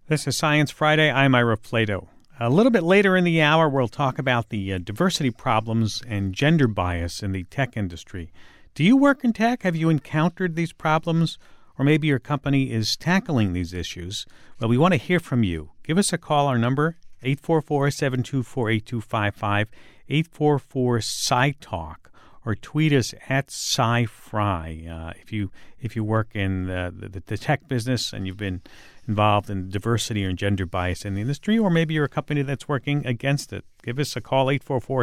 This is Science Friday. I'm Ira Flato. A little bit later in the hour, we'll talk about the diversity problems and gender bias in the tech industry. Do you work in tech? Have you encountered these problems? Or maybe your company is tackling these issues? Well, we want to hear from you. Give us a call. Our number, 844-724-8255, 844-SciTalk, or tweet us at SciFry. If you work in the tech business and you've been involved in diversity or gender bias in the industry, or maybe you're a company that's working against it, give us a call,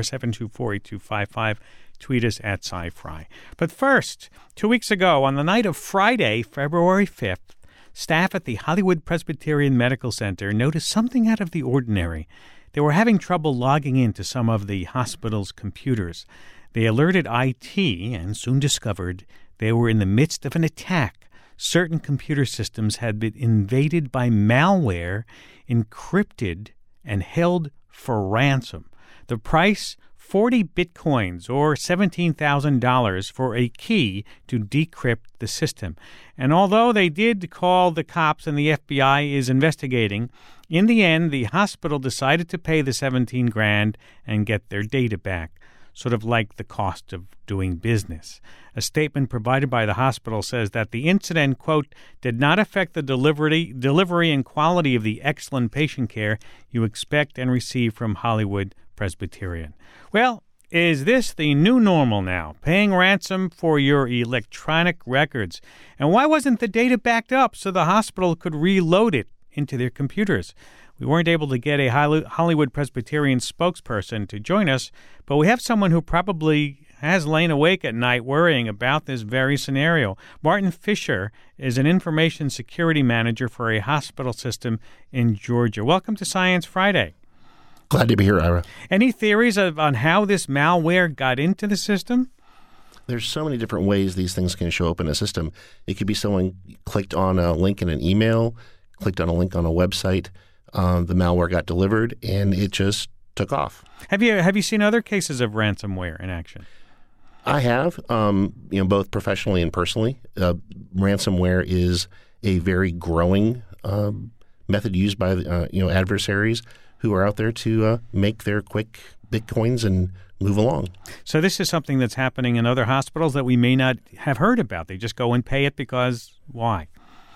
844-724-8255. Tweet us at SciFry. But first, 2 weeks ago, on the night of Friday, February 5th, staff at the Hollywood Presbyterian Medical Center noticed something out of the ordinary. They were having trouble logging into some of the hospital's computers. They alerted IT and soon discovered they were in the midst of an attack. Certain computer systems had been invaded by malware, encrypted, and held for ransom. The price, 40 bitcoins or $17,000 for a key to decrypt the system. And although they did call the cops and the FBI is investigating, in the end, the hospital decided to pay the $17,000 and get their data back, sort of like the cost of doing business. A statement provided by the hospital says that the incident, quote, did not affect the delivery and quality of the excellent patient care you expect and receive from Hollywood Presbyterian. Well, is this the new normal now, paying ransom for your electronic records? And why wasn't the data backed up so the hospital could reload it into their computers? We weren't able to get a Hollywood Presbyterian spokesperson to join us, but we have someone who probably has lain awake at night worrying about this very scenario. Martin Fisher is an information security manager for a hospital system in Georgia. Welcome to Science Friday. Glad to be here, Ira. Any theories on how this malware got into the system? There's so many different ways these things can show up in a system. It could be someone clicked on a link in an email, clicked on a link on a website, the malware got delivered, and it just took off. Have you seen other cases of ransomware in action? I have, both professionally and personally. Ransomware is a very growing method used by adversaries who are out there to make their quick bitcoins and move along. So this is something that's happening in other hospitals that we may not have heard about. They just go and pay it because why?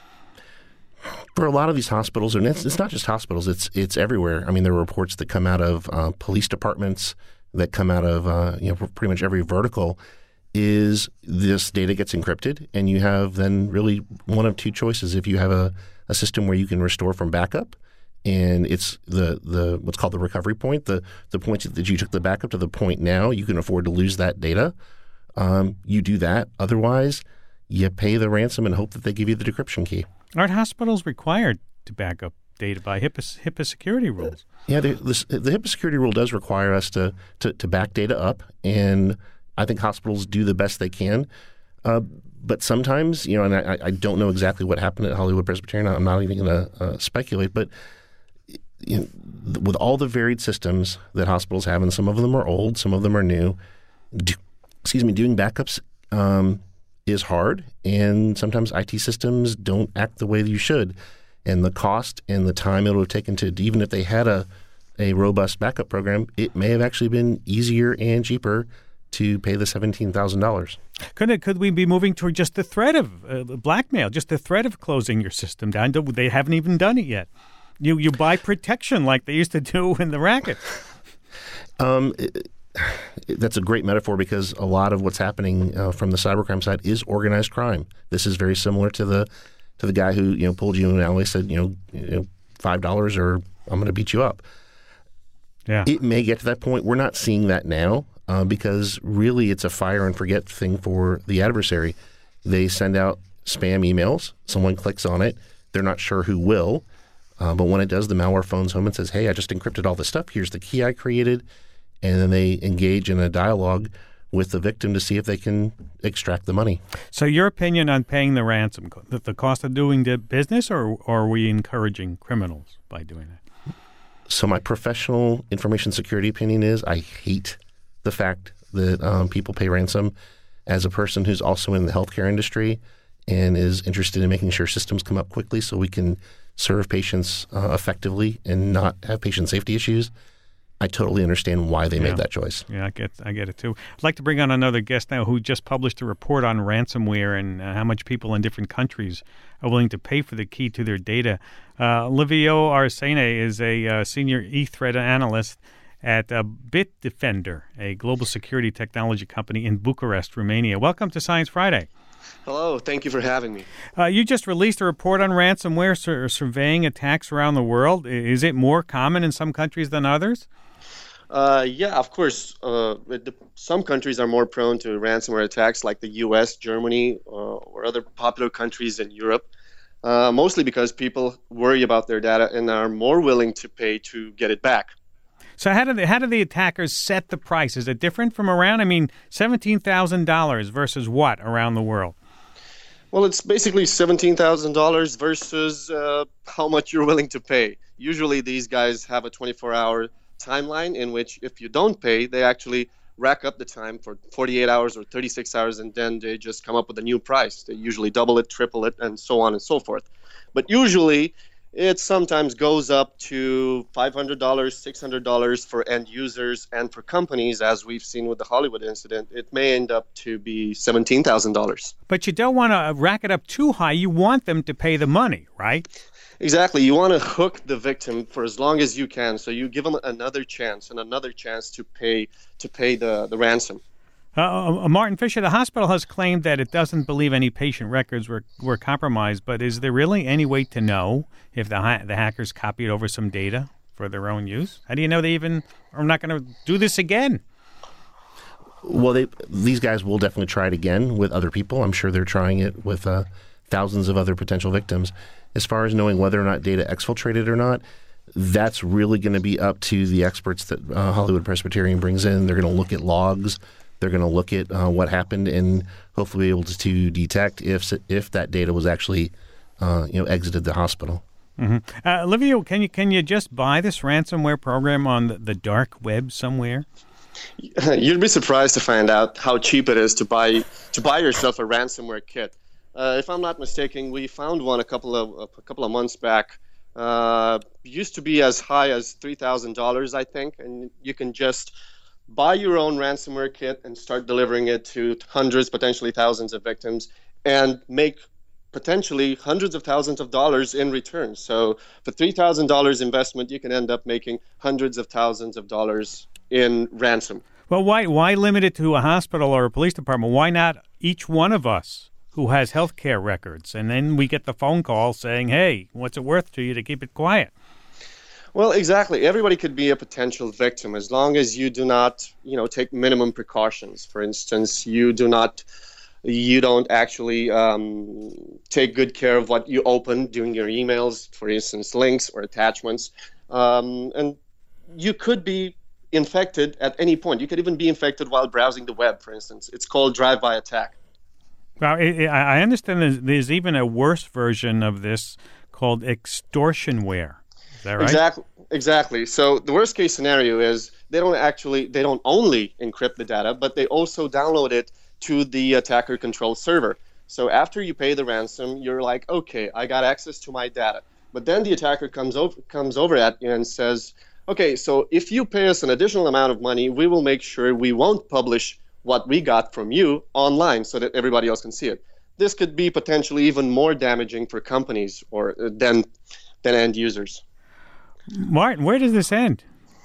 For a lot of these hospitals, and it's not just hospitals, it's everywhere. I mean, there are reports that come out of police departments, that come out of pretty much every vertical, is this data gets encrypted, and you have then really one of two choices. If you have a system where you can restore from backup, and it's the what's called the recovery point, the point that you took the backup to the point now, you can afford to lose that data. You do that. Otherwise, you pay the ransom and hope that they give you the decryption key. Aren't hospitals required to back up data by HIPAA security rules? Yeah, the HIPAA security rule does require us to back data up, and I think hospitals do the best they can. But sometimes, and I don't know exactly what happened at Hollywood Presbyterian. I'm not even going to speculate, but with all the varied systems that hospitals have, and some of them are old, some of them are new, doing backups is hard, and sometimes IT systems don't act the way you should. And the cost and the time it would have taken to, even if they had a robust backup program, it may have actually been easier and cheaper to pay the $17,000. Could we be moving toward just the threat of blackmail, just the threat of closing your system down? They haven't even done it yet. You buy protection like they used to do in the rackets. That's a great metaphor because a lot of what's happening from the cybercrime side is organized crime. This is very similar to the guy who pulled you in an alley, said $5 or I'm going to beat you up. Yeah, it may get to that point. We're not seeing that now because really it's a fire and forget thing for the adversary. They send out spam emails. Someone clicks on it. They're not sure who will, but when it does, the malware phones home and says, "Hey, I just encrypted all this stuff. Here's the key I created." And then they engage in a dialogue with the victim to see if they can extract the money. So your opinion on paying the ransom, the cost of doing the business, or are we encouraging criminals by doing that? So my professional information security opinion is I hate the fact that people pay ransom. As a person who's also in the healthcare industry and is interested in making sure systems come up quickly so we can serve patients effectively and not have patient safety issues, I totally understand why they made that choice. Yeah, I get it too. I'd like to bring on another guest now who just published a report on ransomware and how much people in different countries are willing to pay for the key to their data. Livio Arsene is a senior e-threat analyst at Bitdefender, a global security technology company in Bucharest, Romania. Welcome to Science Friday. Hello, thank you for having me. You just released a report on ransomware surveying attacks around the world. Is it more common in some countries than others? Yeah, of course. Some countries are more prone to ransomware attacks, like the U.S., Germany, or other popular countries in Europe, mostly because people worry about their data and are more willing to pay to get it back. So how do the attackers set the price? Is it different from around? I mean, $17,000 versus what around the world? Well, it's basically $17,000 versus how much you're willing to pay. Usually these guys have a 24-hour timeline in which if you don't pay, they actually rack up the time for 48 hours or 36 hours, and then they just come up with a new price. They usually double it, triple it, and so on and so forth. But usually it sometimes goes up to $500, $600 for end users, and for companies, as we've seen with the Hollywood incident, it may end up to be $17,000. But you don't want to rack it up too high. You want them to pay the money, right? Exactly. You want to hook the victim for as long as you can, so you give them another chance to pay the ransom. Martin Fisher, the hospital has claimed that it doesn't believe any patient records were compromised, but is there really any way to know if the hackers copied over some data for their own use? How do you know they even are not going to do this again? Well, these guys will definitely try it again with other people. I'm sure they're trying it with thousands of other potential victims. As far as knowing whether or not data exfiltrated or not, that's really going to be up to the experts that Hollywood Presbyterian brings in. They're going to look at logs. They're going to look at what happened and hopefully be able to detect if that data was actually exited the hospital. Mm-hmm. Livio, can you just buy this ransomware program on the dark web somewhere? You'd be surprised to find out how cheap it is to buy yourself a ransomware kit. If I'm not mistaken, we found one a couple of months back. Used to be as high as $3,000, I think, and you can just buy your own ransomware kit and start delivering it to hundreds, potentially thousands of victims, and make potentially hundreds of thousands of dollars in return. So for $3,000 investment, you can end up making hundreds of thousands of dollars in ransom. Well, why limit it to a hospital or a police department? Why not each one of us who has health care records? And then we get the phone call saying, hey, what's it worth to you to keep it quiet? Well, exactly. Everybody could be a potential victim as long as you do not, take minimum precautions. For instance, you don't actually take good care of what you open during your emails, for instance, links or attachments. And you could be infected at any point. You could even be infected while browsing the web, for instance. It's called drive-by attack. Well, I understand there's even a worse version of this called extortionware. Is that right? Exactly. So the worst case scenario is they don't only encrypt the data, but they also download it to the attacker control server. So after you pay the ransom, you're like, okay, I got access to my data. But then the attacker comes over at you and says, okay, so if you pay us an additional amount of money, we will make sure we won't publish what we got from you online so that everybody else can see it. This could be potentially even more damaging for companies than end users. Martin, where does this end?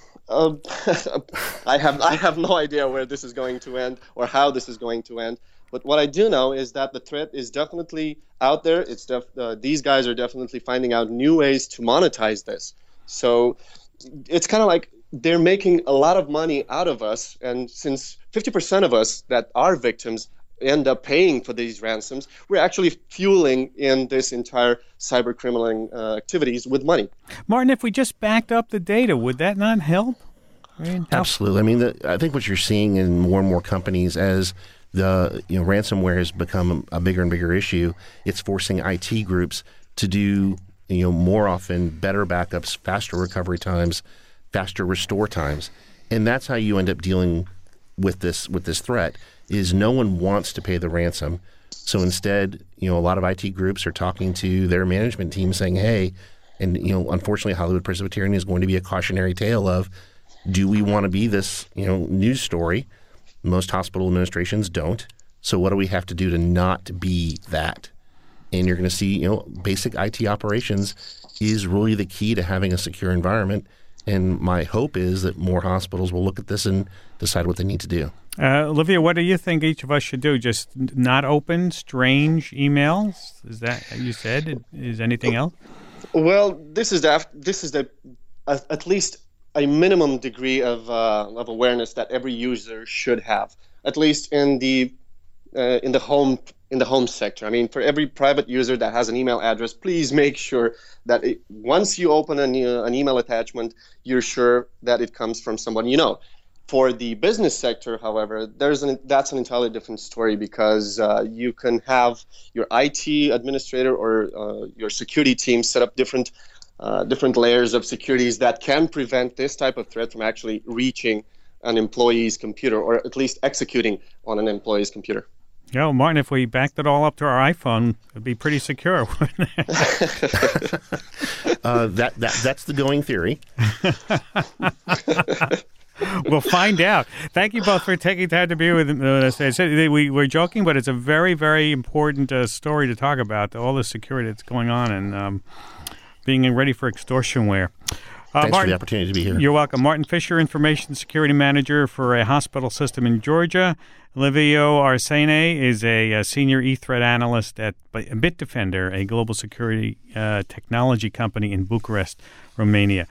I have no idea where this is going to end or how this is going to end. But what I do know is that the threat is definitely out there. These guys are definitely finding out new ways to monetize this. So it's kind of like they're making a lot of money out of us. And since 50% of us that are victims end up paying for these ransoms, we're actually fueling in this entire cyber criminal activities with money. Martin, if we just backed up the data, would that not help? Absolutely. I mean, I think what you're seeing in more and more companies as the ransomware has become a bigger and bigger issue, it's forcing IT groups to do more often better backups, faster recovery times, faster restore times, and that's how you end up dealing with this threat. Is no one wants to pay the ransom. So instead, a lot of IT groups are talking to their management team saying, hey, And, unfortunately, Hollywood Presbyterian is going to be a cautionary tale of, do we want to be this, news story? Most hospital administrations don't. So what do we have to do to not be that? And you're going to see, basic IT operations is really the key to having a secure environment. And my hope is that more hospitals will look at this and decide what they need to do. Olivia, what do you think each of us should do? Just not open strange emails? Is that what you said? Is anything else? Well, this is at least a minimum degree of awareness that every user should have, at least in the home sector. I mean, for every private user that has an email address, please make sure that once you open an email attachment, you're sure that it comes from someone you know. For the business sector, however, that's an entirely different story, because you can have your IT administrator or your security team set up different layers of securities that can prevent this type of threat from actually reaching an employee's computer, or at least executing on an employee's computer. Yeah, well, Martin, if we backed it all up to our iPhone, it'd be pretty secure, wouldn't it? That's the going theory. We'll find out. Thank you both for taking time to be with us. We're joking, but it's a very, very important story to talk about, all the security that's going on and being ready for extortionware. Thanks Martin, for the opportunity to be here. You're welcome. Martin Fisher, Information Security Manager for a hospital system in Georgia. Livio Arsene is a senior e-threat analyst at Bitdefender, a global security technology company in Bucharest, Romania.